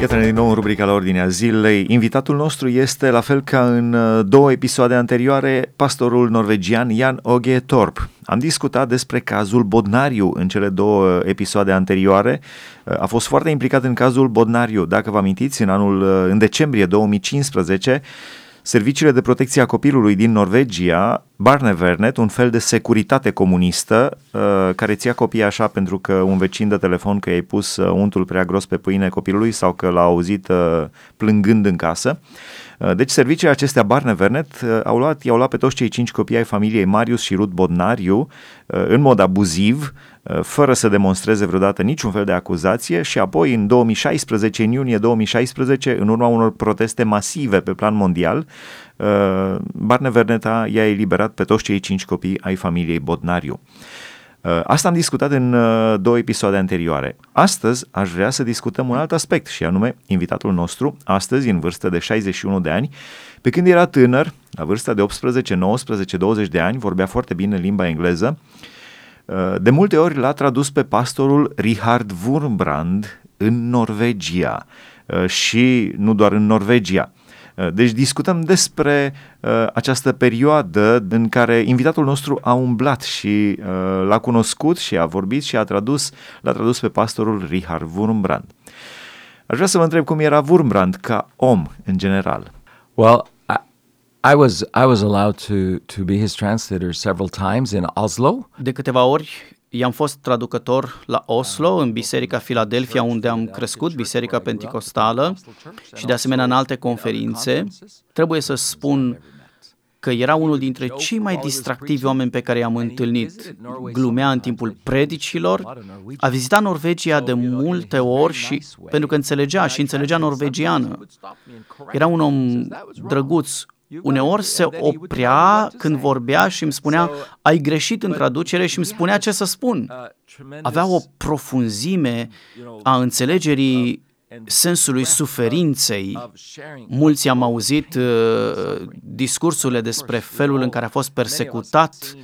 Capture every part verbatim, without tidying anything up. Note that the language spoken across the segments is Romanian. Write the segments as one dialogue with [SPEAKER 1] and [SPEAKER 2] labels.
[SPEAKER 1] Iată-ne din nou în rubrica la ordinea zilei. Invitatul nostru este, la fel ca în două episoade anterioare, pastorul norvegian Jan Åge Torp. Am discutat despre cazul Bodnariu în cele două episoade anterioare. A fost foarte implicat în cazul Bodnariu. Dacă vă amintiți, în anul, în decembrie două mii cincisprezece, serviciile de protecție a copilului din Norvegia, Barnevernet, un fel de securitate comunistă, care ția copiii așa pentru că un vecin de telefon că i-ai pus untul prea gros pe pâine copilului sau că l-a auzit plângând în casă. Deci serviciile acestea Barnevernet au luat, i-au luat pe toți cei cinci copii ai familiei Marius și Ruth Bodnariu în mod abuziv, fără să demonstreze vreodată niciun fel de acuzație, și apoi în două mii șaisprezece, în iunie două mii șaisprezece, în urma unor proteste masive pe plan mondial, Barnevernet i-a eliberat pe toți cei cinci copii ai familiei Bodnariu. Asta am discutat în două episoade anterioare. Astăzi aș vrea să discutăm un alt aspect, și anume invitatul nostru, astăzi în vârstă de șaizeci și unu de ani, pe când era tânăr, la vârsta de optsprezece, nouăsprezece, douăzeci de ani, vorbea foarte bine limba engleză. De multe ori l-a tradus pe pastorul Richard Wurmbrand în Norvegia și nu doar în Norvegia. Deci discutăm despre uh, această perioadă în care invitatul nostru a umblat și uh, l-a cunoscut și a vorbit și a tradus, l-a tradus pe pastorul Richard Wurmbrand. Aș vrea să vă întreb cum era Wurmbrand ca om în general.
[SPEAKER 2] Well, I, I was I was allowed to to be his translator several times in Oslo.
[SPEAKER 3] De câteva ori i-am fost traducător la Oslo, în Biserica Philadelphia, unde am crescut, Biserica Penticostală, și de asemenea în alte conferințe. Trebuie să spun că era unul dintre cei mai distractivi oameni pe care i-am întâlnit. Glumea în timpul predicilor, a vizitat Norvegia de multe ori și pentru că înțelegea și înțelegea norvegiană. Era un om drăguț. Uneori se oprea când vorbea și îmi spunea, ai greșit în traducere, și îmi spunea ce să spun. Avea o profunzime a înțelegerii sensului suferinței. Mulți am auzit uh, discursurile despre felul în care a fost persecutat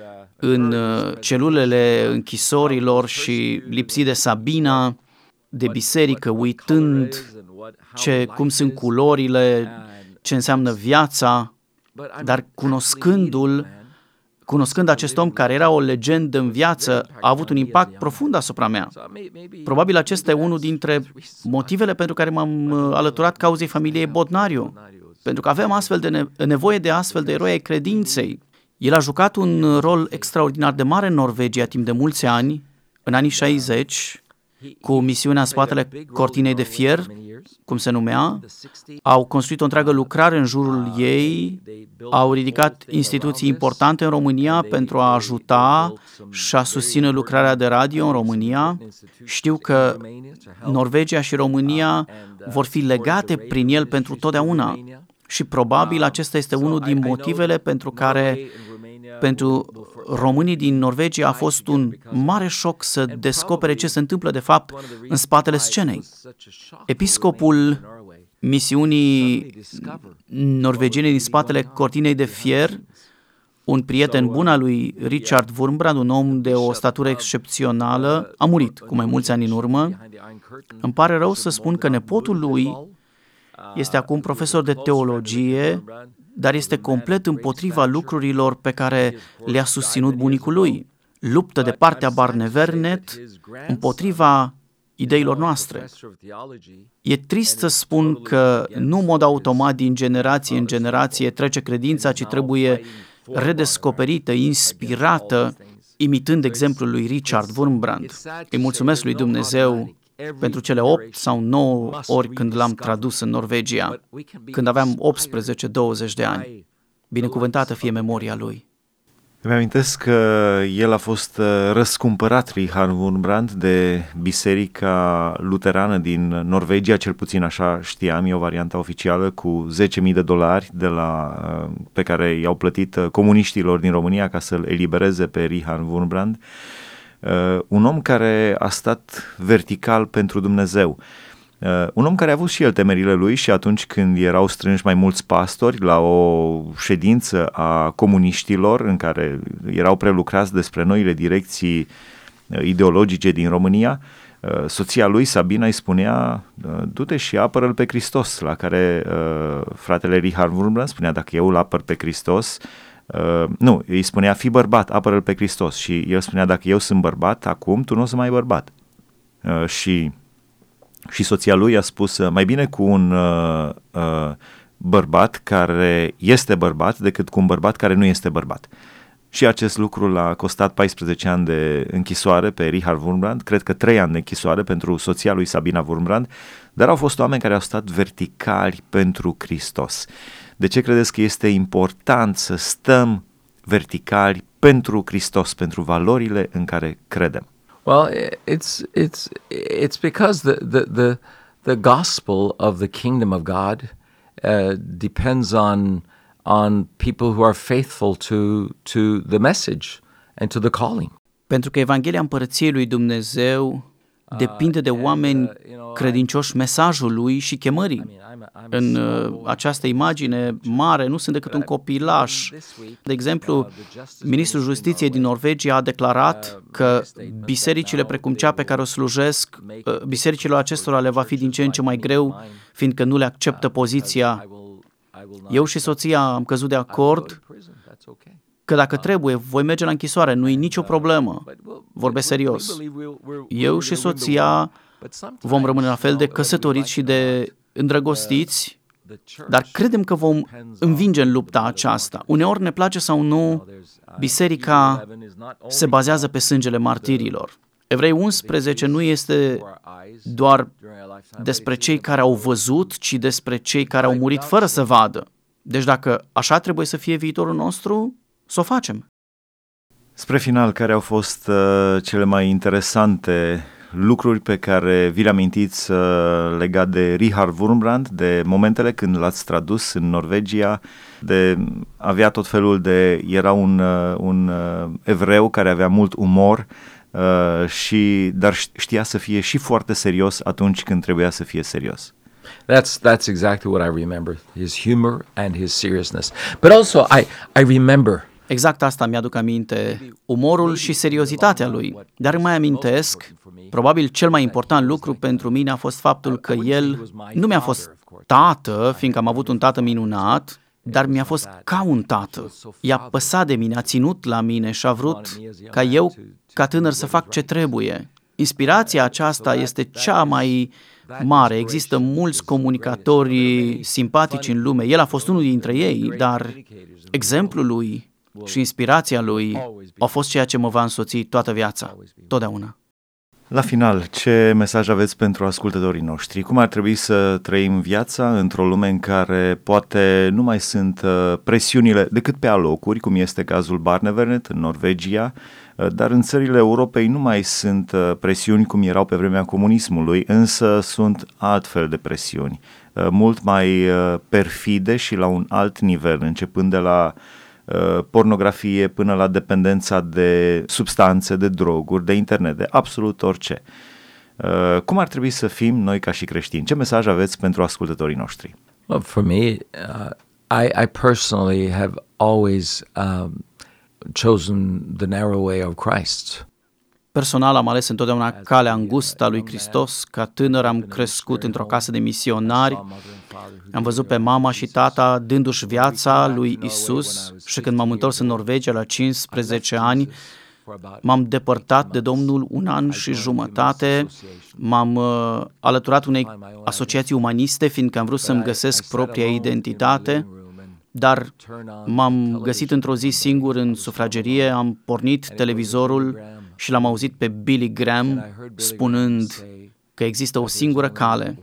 [SPEAKER 3] în uh, celulele închisorilor și lipsit de Sabina, de biserică, uitând ce, cum sunt culorile, ce înseamnă viața, dar cunoscându-l, cunoscând acest om care era o legendă în viață, a avut un impact profund asupra mea. Probabil acesta e unul dintre motivele pentru care m-am alăturat cauzei familiei Bodnariu, pentru că avem astfel de ne- nevoie de astfel de eroi ai credinței. El a jucat un rol extraordinar de mare în Norvegia timp de mulți ani, în anii șaizeci, cu misiunea în spatele cortinei de fier, cum se numea. Au construit o întreagă lucrare în jurul ei, au ridicat instituții importante în România pentru a ajuta și a susține lucrarea de radio în România. Știu că Norvegia și România vor fi legate prin el pentru totdeauna și probabil acesta este unul din motivele pentru care pentru românii din Norvegia a fost un mare șoc să descopere ce se întâmplă de fapt în spatele scenei. Episcopul misiunii norvegiene din spatele cortinei de fier, un prieten bun al lui Richard Wurmbrand, un om de o statură excepțională, a murit cu mai mulți ani în urmă. Îmi pare rău să spun că nepotul lui este acum profesor de teologie, dar este complet împotriva lucrurilor pe care le-a susținut bunicul lui. Luptă de partea Barnevernet împotriva ideilor noastre. E trist să spun că nu în mod automat din generație în generație trece credința, ci trebuie redescoperită, inspirată, imitând exemplul lui Richard Wurmbrand. Îi mulțumesc lui Dumnezeu pentru cele opt sau nouă ori când l-am tradus în Norvegia, când aveam optsprezece douăzeci de ani. Binecuvântată fie memoria lui.
[SPEAKER 1] Îmi amintesc că el a fost răscumpărat, Richard Wurmbrand, de Biserica Luterană din Norvegia, cel puțin așa știam, e o variantă oficială, cu zece mii de dolari de la, pe care i-au plătit comuniștilor din România ca să-l elibereze pe Richard Wurmbrand. Uh, un om care a stat vertical pentru Dumnezeu. Uh, un om care a avut și el temerile lui și atunci când erau strânși mai mulți pastori la o ședință a comuniștilor în care erau prelucrați despre noile direcții ideologice din România, soția lui, Sabina, îi spunea, du-te și apără-l pe Hristos, la care uh, fratele Richard Wurmbrand spunea, dacă eu îl apăr pe Hristos, uh, nu, îi spunea, fii bărbat, apără-l pe Hristos, și el spunea, dacă eu sunt bărbat, acum tu nu o să mai ai bărbat. Uh, și, și soția lui a spus, mai bine cu un uh, uh, bărbat care este bărbat decât cu un bărbat care nu este bărbat. Și acest lucru l-a costat paisprezece ani de închisoare pe Richard Wurmbrand, cred că trei ani de închisoare pentru soția lui Sabina Wurmbrand, dar au fost oameni care au stat verticali pentru Hristos. De ce credeți că este important să stăm verticali pentru Hristos, pentru valorile în care credem?
[SPEAKER 2] Well, it's it's it's because the the the, the gospel of the kingdom of God uh, depends on on people who are faithful to to the message and to the calling.
[SPEAKER 3] Pentru că Evanghelia Împărăției lui Dumnezeu depinde de oameni credincioși mesajului și chemării. În uh, această imagine mare nu sunt decât un copilaș. De exemplu, ministrul Justiției din Norvegia a declarat că bisericile precum cea pe care o slujesc, uh, bisericilor acestora le va fi din ce în ce mai greu, fiindcă nu le acceptă poziția. Eu și soția am căzut de acord că dacă trebuie, voi merge la închisoare, nu e nicio problemă. Vorbesc serios. Eu și soția vom rămâne la fel de căsătoriți și de îndrăgostiți, dar credem că vom învinge în lupta aceasta. Uneori, ne place sau nu, biserica se bazează pe sângele martirilor. Evrei unsprezece nu este doar despre cei care au văzut, ci despre cei care au murit fără să vadă. Deci dacă așa trebuie să fie viitorul nostru, să o facem.
[SPEAKER 1] Spre final, care au fost uh, cele mai interesante lucruri pe care vi le amintiți uh, legat de Richard Wurmbrand, de momentele când l-ați tradus în Norvegia, de avea tot felul de... era un, uh, un uh, evreu care avea mult umor, uh, și, dar știa să fie și foarte serios atunci când trebuia să fie serios.
[SPEAKER 2] That's that's exactly what I remember, his humor and his seriousness. But also I I remember
[SPEAKER 3] Exact asta mi-aduc aminte, umorul și seriozitatea lui. Dar îmi mai amintesc, probabil cel mai important lucru pentru mine a fost faptul că el nu mi-a fost tată, fiindcă am avut un tată minunat, dar mi-a fost ca un tată. I-a păsat de mine, a ținut la mine și a vrut ca eu, ca tânăr, să fac ce trebuie. Inspirația aceasta este cea mai mare. Există mulți comunicatori simpatici în lume. El a fost unul dintre ei, dar exemplul lui și inspirația lui au fost ceea ce mă va însoți toată viața, totdeauna.
[SPEAKER 1] La final, ce mesaj aveți pentru ascultătorii noștri? Cum ar trebui să trăim viața într-o lume în care poate nu mai sunt presiunile decât pe alocuri, cum este cazul Barnevernet în Norvegia, dar în țările Europei nu mai sunt presiuni cum erau pe vremea comunismului, însă sunt altfel de presiuni, mult mai perfide și la un alt nivel, începând de la pornografie până la dependența de substanțe, de droguri, de internet, de absolut orice. Cum ar trebui să fim noi ca și creștini? Ce mesaj aveți pentru ascultătorii noștri?
[SPEAKER 2] Well, for me, uh, I, I personally have always um, chosen the narrow way of Christ.
[SPEAKER 3] Personal am ales întotdeauna calea îngustă a lui Hristos. Ca tânăr am crescut într-o casă de misionari. Am văzut pe mama și tata dându-și viața lui Isus și când m-am întors în Norvegia la cincisprezece ani, m-am depărtat de Domnul un an și jumătate, m-am uh, alăturat unei asociații umaniste, fiindcă am vrut să-mi găsesc propria identitate, dar m-am găsit într-o zi singur în sufragerie, am pornit televizorul și l-am auzit pe Billy Graham spunând că există o singură cale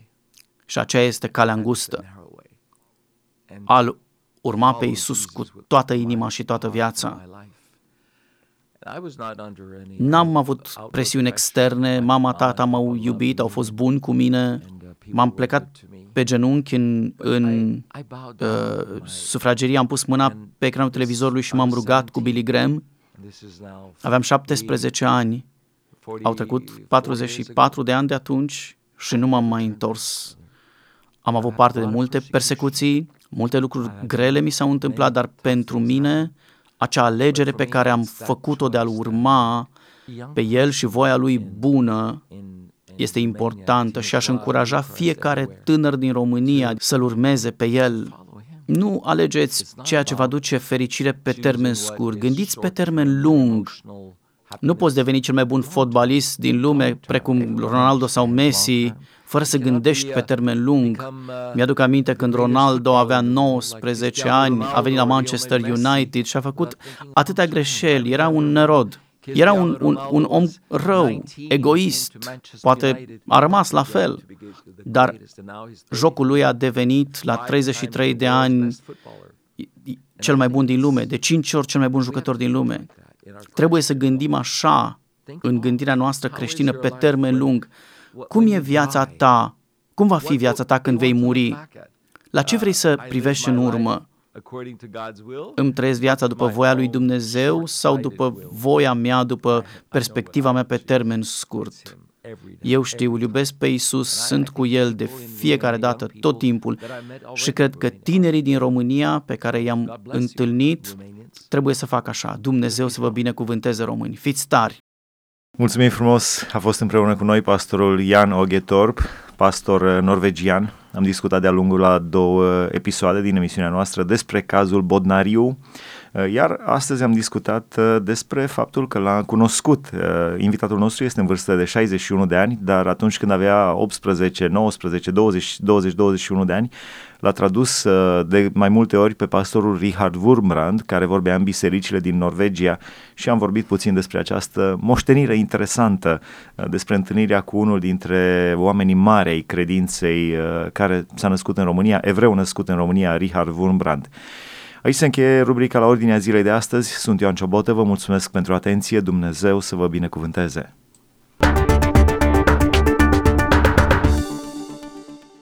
[SPEAKER 3] și aceea este calea îngustă. Al urma pe Iisus cu toată inima și toată viața. N-am avut presiuni externe, mama, tata m-au iubit, au fost buni cu mine, m-am plecat pe genunchi în, în uh, sufragerie, am pus mâna pe ecranul televizorului și m-am rugat cu Billy Graham. Aveam șaptesprezece ani, au trecut patruzeci și patru de ani de atunci și nu m-am mai întors. Am avut parte de multe persecuții, multe lucruri grele mi s-au întâmplat, dar pentru mine acea alegere pe care am făcut-o de a-L urma pe el și voia lui bună este importantă și aș încuraja fiecare tânăr din România să-l urmeze pe el. Nu alegeți ceea ce va duce fericire pe termen scurt, gândiți pe termen lung. Nu poți deveni cel mai bun fotbalist din lume, precum Ronaldo sau Messi, fără să gândești pe termen lung. Mi-aduc aminte când Ronaldo avea nouăsprezece ani, a venit la Manchester United și a făcut atâtea greșeli, era un nerod. Era un, un, un om rău, egoist, poate a rămas la fel, dar jocul lui a devenit la treizeci și trei de ani cel mai bun din lume, de cinci ori cel mai bun jucător din lume. Trebuie să gândim așa în gândirea noastră creștină pe termen lung. Cum e viața ta? Cum va fi viața ta când vei muri? La ce vrei să privești în urmă? Îmi trăiesc viața după voia lui Dumnezeu sau după voia mea, după perspectiva mea pe termen scurt? Eu știu, îl iubesc pe Iisus, sunt cu El de fiecare dată, tot timpul și cred că tinerii din România pe care i-am întâlnit trebuie să facă așa. Dumnezeu să vă binecuvânteze, români. Fiți tari!
[SPEAKER 1] Mulțumim frumos! A fost împreună cu noi pastorul Jan Åge Torp, pastor norvegian. Am discutat de-a lungul la două episoade din emisiunea noastră despre cazul Bodnariu, iar astăzi am discutat despre faptul că l-a cunoscut. Invitatul nostru este în vârstă de șaizeci și unu de ani, dar atunci când avea optsprezece, nouăsprezece, douăzeci, douăzeci, douăzeci și unu de ani, l-a tradus de mai multe ori pe pastorul Richard Wurmbrand, care vorbea în bisericile din Norvegia, și am vorbit puțin despre această moștenire interesantă, despre întâlnirea cu unul dintre oamenii mari ai credinței care s-a născut în România, evreu născut în România, Richard Wurmbrand. Aici se încheie rubrica La Ordinea Zilei de astăzi. Sunt Ioan Ciobotă, vă mulțumesc pentru atenție, Dumnezeu să vă binecuvânteze!